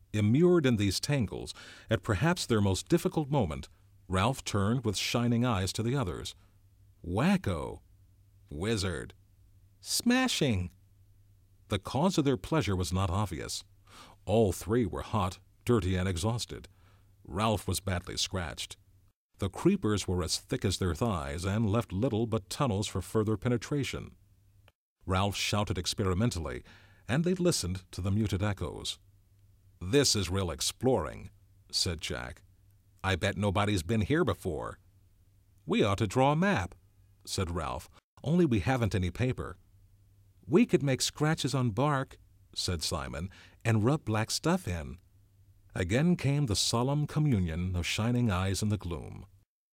Immured in these tangles, at perhaps their most difficult moment, Ralph turned with shining eyes to the others. Wacko! Wizard! Smashing! The cause of their pleasure was not obvious. All three were hot, dirty, and exhausted. Ralph was badly scratched. The creepers were as thick as their thighs and left little but tunnels for further penetration. Ralph shouted experimentally, and they listened to the muted echoes. "This is real exploring," said Jack. "I bet nobody's been here before." "We ought to draw a map," said Ralph, "only we haven't any paper." "We could make scratches on bark," said Simon, "and rub black stuff in." Again came the solemn communion of shining eyes in the gloom.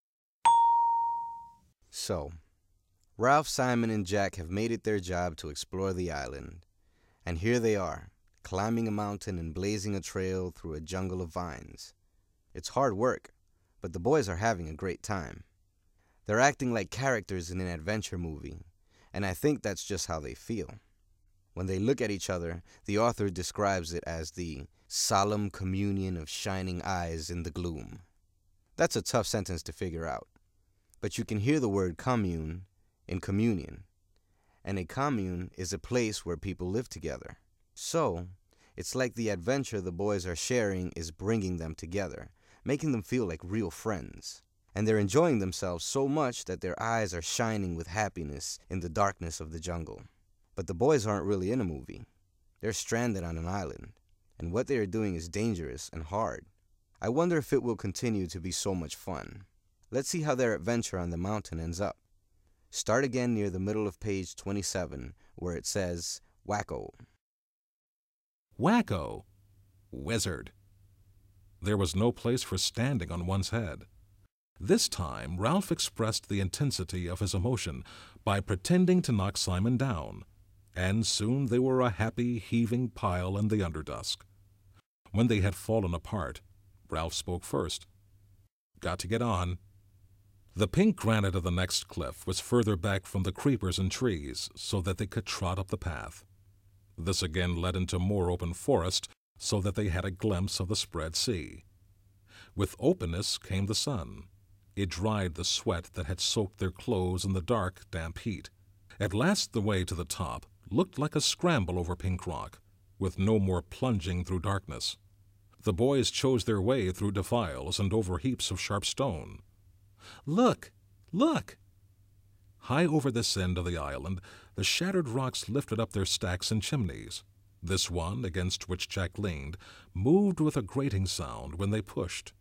So, Ralph, Simon, and Jack have made it their job to explore the island. And here they are, climbing a mountain and blazing a trail through a jungle of vines. It's hard work, but the boys are having a great time. They're acting like characters in an adventure movie, and I think that's just how they feel. When they look at each other, the author describes it as the solemn communion of shining eyes in the gloom. That's a tough sentence to figure out, but you can hear the word commune in communion, and a commune is a place where people live together. So, it's like the adventure the boys are sharing is bringing them together, making them feel like real friends. And they're enjoying themselves so much that their eyes are shining with happiness in the darkness of the jungle. But the boys aren't really in a movie. They're stranded on an island, and what they are doing is dangerous and hard. I wonder if it will continue to be so much fun. Let's see how their adventure on the mountain ends up. Start again near the middle of page 27, where it says, Wacko. Wacko! Wizard! There was no place for standing on one's head. This time, Ralph expressed the intensity of his emotion by pretending to knock Simon down, and soon they were a happy, heaving pile in the underdusk. When they had fallen apart, Ralph spoke first. "Got to get on." The pink granite of the next cliff was further back from the creepers and trees, so that they could trot up the path. This again led into more open forest, so that they had a glimpse of the spread sea. With openness came the sun. It dried the sweat that had soaked their clothes in the dark, damp heat. At last the way to the top looked like a scramble over pink rock, with no more plunging through darkness. The boys chose their way through defiles and over heaps of sharp stone. "Look! Look!" High over this end of the island, the shattered rocks lifted up their stacks and chimneys. This one, against which Jack leaned, moved with a grating sound when they pushed.